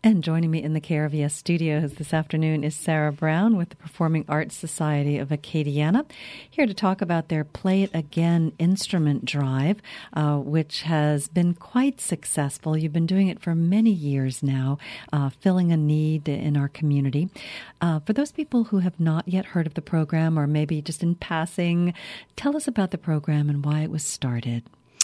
And joining me in the KRVS studios this afternoon is Sarah Brown with the Performing Arts Society of Acadiana, here to talk about their Play It Again instrument drive, which has been quite successful. You've been doing it for many years now, filling a need in our community. For those people who have not yet heard of the program, or maybe just in passing, tell us about the program and why it was started.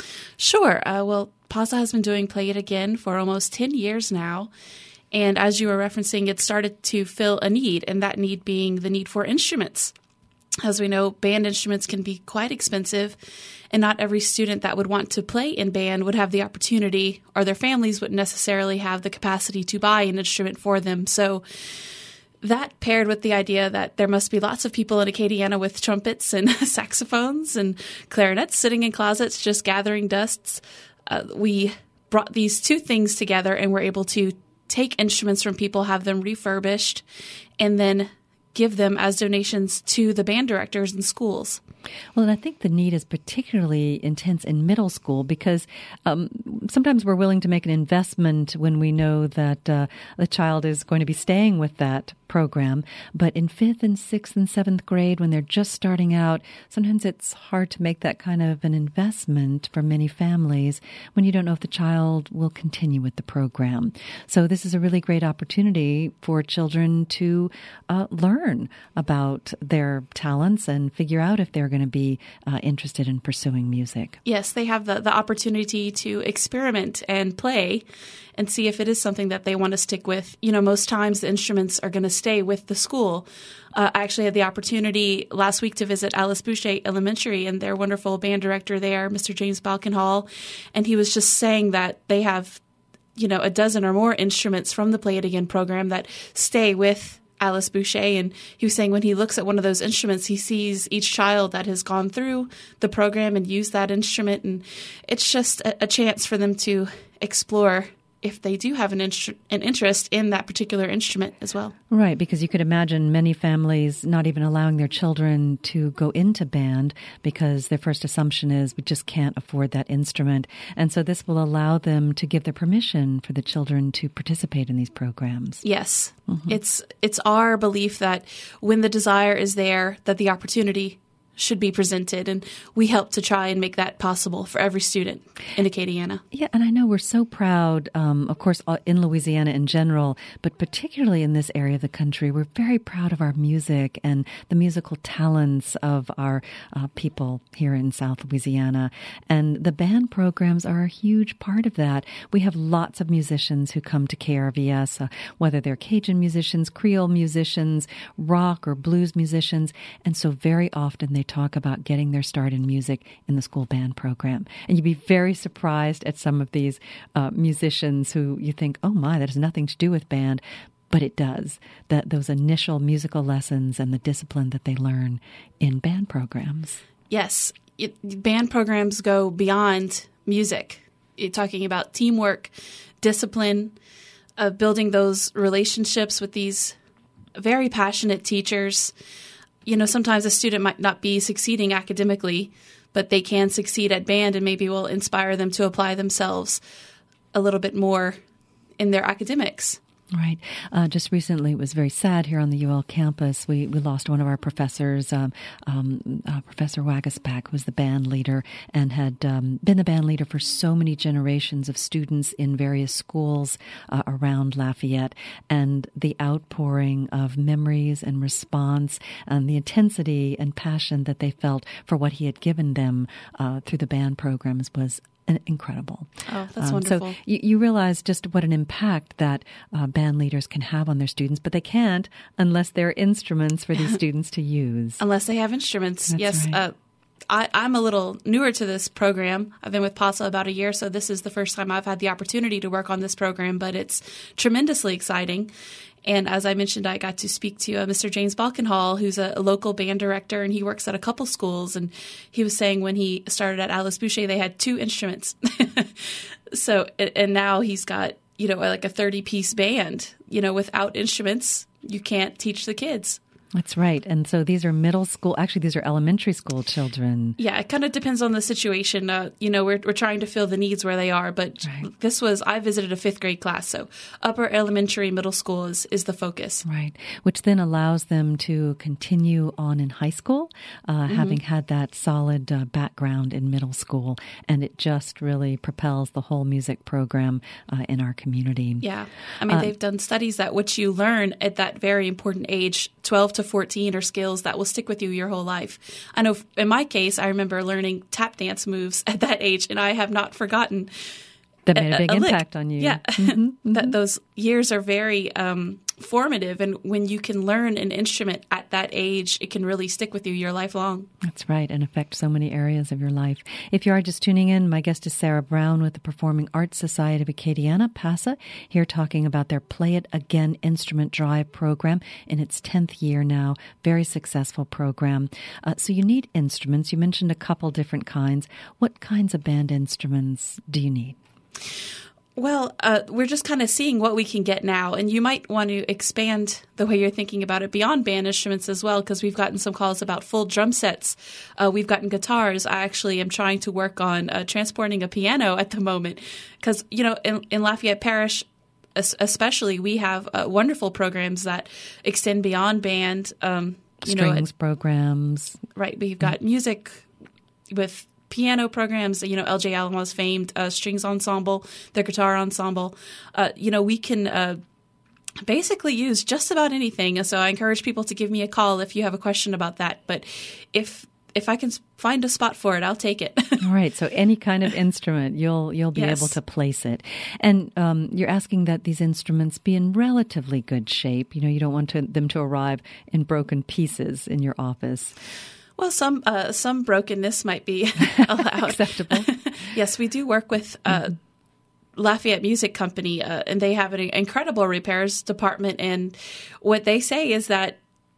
Sure. Well, PASA has been doing Play It Again for almost 10 years now. And as you were referencing, it started to fill a need, and that need being the need for instruments. As we know, band instruments can be quite expensive, and not every student that would want to play in band would have the opportunity, or their families wouldn't necessarily have the capacity to buy an instrument for them. So that paired with the idea that there must be lots of people in Acadiana with trumpets and saxophones and clarinets sitting in closets just gathering dusts, we brought these two things together and were able to take instruments from people, have them refurbished, and then give them as donations to the band directors in schools. Well, and I think the need is particularly intense in middle school because sometimes we're willing to make an investment when we know that the child is going to be staying with that program. But in 5th and 6th and 7th grade, when they're just starting out, sometimes it's hard to make that kind of an investment for many families when you don't know if the child will continue with the program. So this is a really great opportunity for children to learn about their talents and figure out if they're going to be interested in pursuing music. Yes, they have the opportunity to experiment and play and see if it is something that they want to stick with. You know, most times the instruments are going to stay with the school. I actually had the opportunity last week to visit Alice Boucher Elementary and their wonderful band director there, Mr. James Balkenhall, and he was just saying that they have, a dozen or more instruments from the Play It Again program that stay with Alice Boucher, and he was saying when he looks at one of those instruments, he sees each child that has gone through the program and used that instrument, and it's just a chance for them to explore if they do have an interest in that particular instrument as well. Right, because you could imagine many families not even allowing their children to go into band because their first assumption is we just can't afford that instrument. And so this will allow them to give their permission for the children to participate in these programs. Yes. Mm-hmm. It's our belief that when the desire is there, that the opportunity should be presented, and we help to try and make that possible for every student in Acadiana. Yeah, and I know we're so proud, of course, in Louisiana in general, but particularly in this area of the country, we're very proud of our music and the musical talents of our people here in South Louisiana. And the band programs are a huge part of that. We have lots of musicians who come to KRVS, whether they're Cajun musicians, Creole musicians, rock or blues musicians, and so very often they talk about getting their start in music in the school band program. And you'd be very surprised at some of these musicians who you think, oh my, that has nothing to do with band. But it does. Those initial musical lessons and the discipline that they learn in band programs. Yes. Band programs go beyond music. You're talking about teamwork, discipline, building those relationships with these very passionate teachers. Sometimes a student might not be succeeding academically, but they can succeed at band and maybe will inspire them to apply themselves a little bit more in their academics. Right. Just recently, it was very sad here on the UL campus. We lost one of our professors, Professor Wagaspak, who was the band leader and had been the band leader for so many generations of students in various schools around Lafayette. And the outpouring of memories and response and the intensity and passion that they felt for what he had given them through the band programs was incredible. Oh, that's wonderful. So you realize just what an impact that band leaders can have on their students, but they can't unless there are instruments for these students to use. Unless they have instruments. That's yes. Right. I'm a little newer to this program. I've been with PASA about a year, so this is the first time I've had the opportunity to work on this program, but it's tremendously exciting. And as I mentioned, I got to speak to Mr. James Balkenhall, who's a local band director, and he works at a couple schools. And he was saying when he started at Alice Boucher, they had 2 instruments. So, and now he's got, like a 30-piece band. Without instruments, you can't teach the kids. That's right. And so these are middle school, actually, these are elementary school children. Yeah, it kind of depends on the situation. We're trying to fill the needs where they are, but I visited a 5th grade class, so upper elementary, middle school is the focus. Right, which then allows them to continue on in high school, having had that solid background in middle school, and it just really propels the whole music program in our community. Yeah, I mean, they've done studies that what you learn at that very important age, 12 to 14, are skills that will stick with you your whole life. I know in my case, I remember learning tap dance moves at that age, and I have not forgotten. That made a big impact on you. Yeah, those years are very formative, and when you can learn an instrument at that age, it can really stick with you your life long. That's right, and affect so many areas of your life. If you are just tuning in, my guest is Sarah Brown with the Performing Arts Society of Acadiana, PASA, here talking about their Play It Again Instrument Drive program in its 10th year now. Very successful program. So you need instruments. You mentioned a couple different kinds. What kinds of band instruments do you need? Well, we're just kind of seeing what we can get now, and you might want to expand the way you're thinking about it beyond band instruments as well, because we've gotten some calls about full drum sets. We've gotten guitars. I actually am trying to work on transporting a piano at the moment, because, in Lafayette Parish, especially, we have wonderful programs that extend beyond band. Strings programs. Right. We've got music with piano programs, LJ Alamo's famed strings ensemble, their guitar ensemble. We can basically use just about anything. So I encourage people to give me a call if you have a question about that. But if I can find a spot for it, I'll take it. All right. So any kind of instrument, you'll be able to place it. And you're asking that these instruments be in relatively good shape. You don't want them to arrive in broken pieces in your office. Well, some brokenness might be allowed. Acceptable. Yes, we do work with Lafayette Music Company, and they have an incredible repairs department. And what they say is that,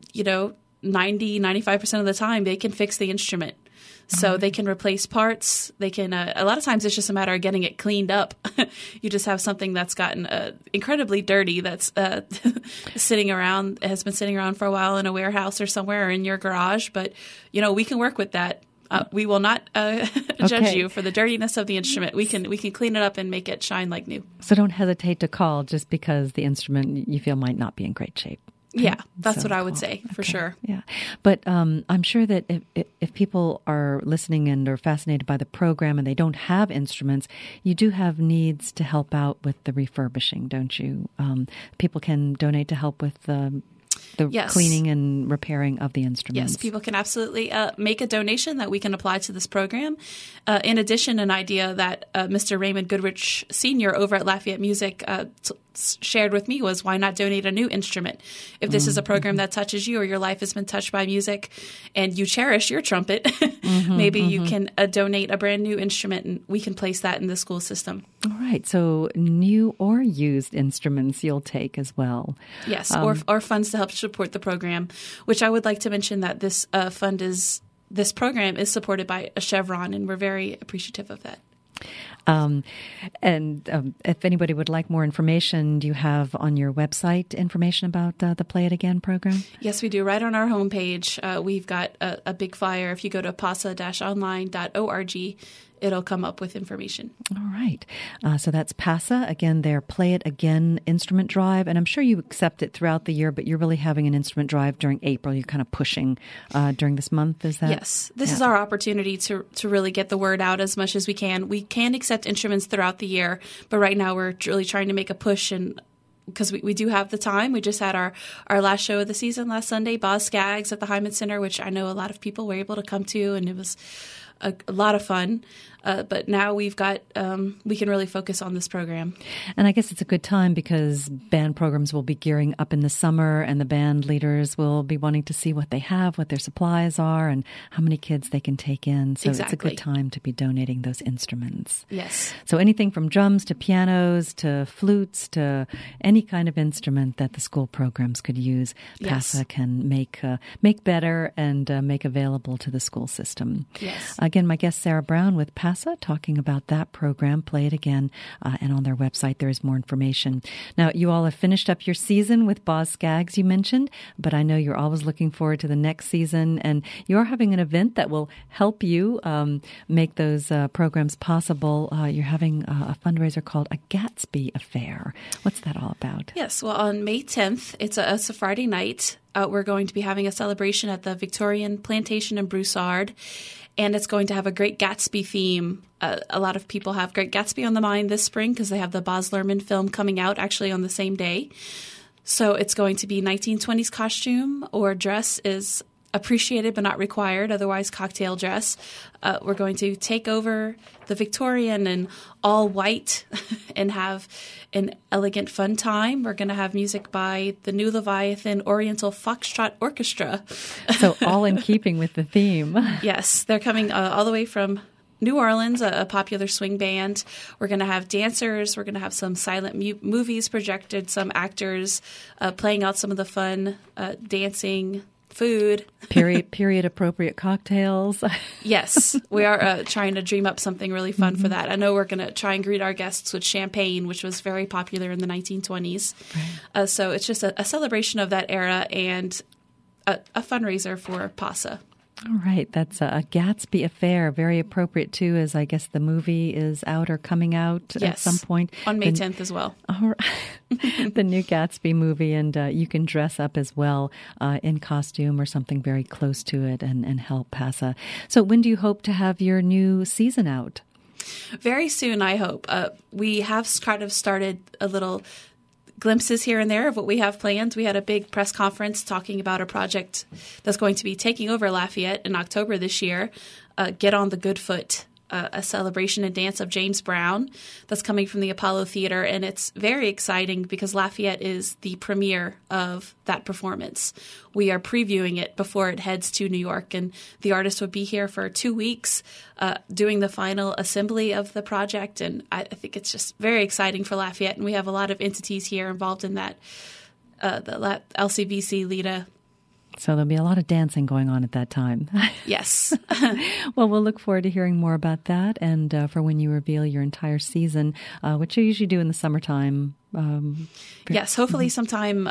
90-95% of the time they can fix the instrument. So they can replace parts. They can. A lot of times it's just a matter of getting it cleaned up. You just have something that's gotten incredibly dirty. That's sitting around. It has been sitting around for a while in a warehouse or somewhere, or in your garage. But we can work with that. We will not judge you for the dirtiness of the instrument. We can clean it up and make it shine like new. So don't hesitate to call just because the instrument you feel might not be in great shape. Yeah, that's what I would say, for sure. Yeah. But I'm sure that if people are listening and are fascinated by the program and they don't have instruments, you do have needs to help out with the refurbishing, don't you? People can donate to help with the cleaning and repairing of the instruments. Yes, people can absolutely make a donation that we can apply to this program. In addition, an idea that Mr. Raymond Goodrich Sr. over at Lafayette Music shared with me was, why not donate a new instrument? If this is a program that touches you, or your life has been touched by music and you cherish your trumpet, maybe you can donate a brand new instrument and we can place that in the school system. All right. So new or used instruments you'll take as well. Yes, or funds to help support the program, which I would like to mention that this program is supported by a Chevron, and we're very appreciative of that. If anybody would like more information, do you have on your website information about the Play It Again program? Yes, we do. Right on our homepage, we've got a big flyer. If you go to pasa-online.org, it'll come up with information. All right. So that's PASA. Again, their Play It Again instrument drive. And I'm sure you accept it throughout the year, but you're really having an instrument drive during April. You're kind of pushing during this month, is that? Yes. This is our opportunity to really get the word out as much as we can. We can accept instruments throughout the year, but right now we're really trying to make a push, and because we do have the time. We just had our last show of the season last Sunday, Boz Skaggs at the Hyman Center, which I know a lot of people were able to come to, and it was a lot of fun. But now we've got, we can really focus on this program. And I guess it's a good time because band programs will be gearing up in the summer, and the band leaders will be wanting to see what they have, what their supplies are, and how many kids they can take in. So It's a good time to be donating those instruments. Yes. So anything from drums to pianos to flutes to any kind of instrument that the school programs could use, PASA can make better and make available to the school system. Yes. Again, my guest Sarah Brown with PASA PASA, talking about that program, Play It Again, and on their website there is more information. Now, you all have finished up your season with Boz Scaggs, you mentioned, but I know you're always looking forward to the next season, and you're having an event that will help you make those programs possible. You're having a fundraiser called A Gatsby Affair. What's that all about? Yes, well, on May 10th, it's a Friday night. We're going to be having a celebration at the Victorian Plantation in Broussard, and it's going to have a Great Gatsby theme. A lot of people have Great Gatsby on the mind this spring because they have the Baz Luhrmann film coming out actually on the same day. So it's going to be 1920s costume or dress is appreciated but not required, otherwise cocktail dress. We're going to take over the Victorian and all white and have an elegant, fun time. We're going to have music by the New Leviathan Oriental Foxtrot Orchestra. So all in keeping with the theme. Yes, they're coming all the way from New Orleans, a popular swing band. We're going to have dancers. We're going to have some silent movies projected, some actors playing out some of the fun dancing, food. Period appropriate cocktails. Yes, we are trying to dream up something really fun for that. I know we're going to try and greet our guests with champagne, which was very popular in the 1920s. Right. So it's just a celebration of that era and a fundraiser for PASA. All right. That's A Gatsby Affair. Very appropriate, too, as I guess the movie is out or coming out at some point. On May 10th as well. All right. The new Gatsby movie, and you can dress up as well in costume or something very close to it and help PASA. So when do you hope to have your new season out? Very soon, I hope. We have kind of started a little glimpses here and there of what we have planned. We had a big press conference talking about a project that's going to be taking over Lafayette in October this year, Get on the Good Foot, a celebration and dance of James Brown that's coming from the Apollo Theater. And it's very exciting because Lafayette is the premiere of that performance. We are previewing it before it heads to New York, and the artist would be here for 2 weeks doing the final assembly of the project. And I think it's just very exciting for Lafayette, and we have a lot of entities here involved in that. The LCVC, LIDA. So there'll be a lot of dancing going on at that time. Yes. Well, we'll look forward to hearing more about that and for when you reveal your entire season, which you usually do in the summertime. Yes, hopefully sometime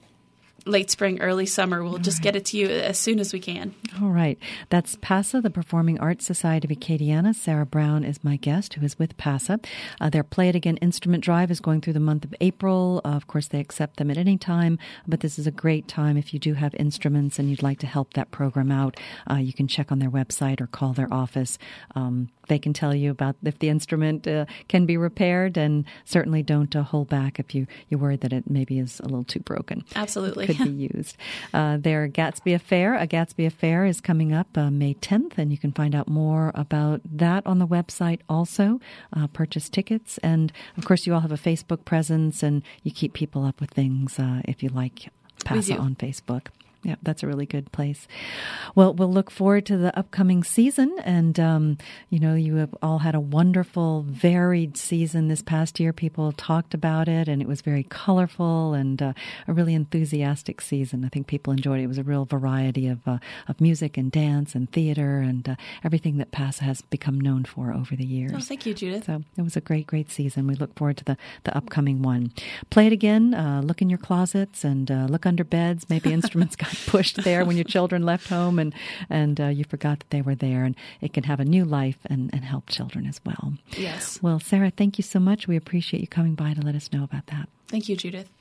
late spring, early summer. We'll just get it to you as soon as we can. All right. That's PASA, the Performing Arts Society of Acadiana. Sarah Brown is my guest, who is with PASA. Their Play It Again instrument drive is going through the month of April. Of course, they accept them at any time, but this is a great time if you do have instruments and you'd like to help that program out. You can check on their website or call their office. They can tell you about if the instrument can be repaired, and certainly don't hold back if you're worried that it maybe is a little too broken. Absolutely. Could be used. Their Gatsby Affair, A Gatsby Affair, is coming up May 10th, and you can find out more about that on the website also. Purchase tickets. And, of course, you all have a Facebook presence, and you keep people up with things if you like PASA on Facebook. Yeah, that's a really good place. Well, we'll look forward to the upcoming season. And, you have all had a wonderful, varied season this past year. People talked about it, and it was very colorful and a really enthusiastic season. I think people enjoyed it. It was a real variety of music and dance and theater and everything that PASA has become known for over the years. Oh, thank you, Judith. So it was a great, great season. We look forward to the upcoming one. Play it again. Look in your closets and look under beds. Maybe instruments got pushed there when your children left home and you forgot that they were there, and it can have a new life and help children as well. Yes. Well, Sarah, thank you so much. We appreciate you coming by to let us know about that. Thank you, Judith.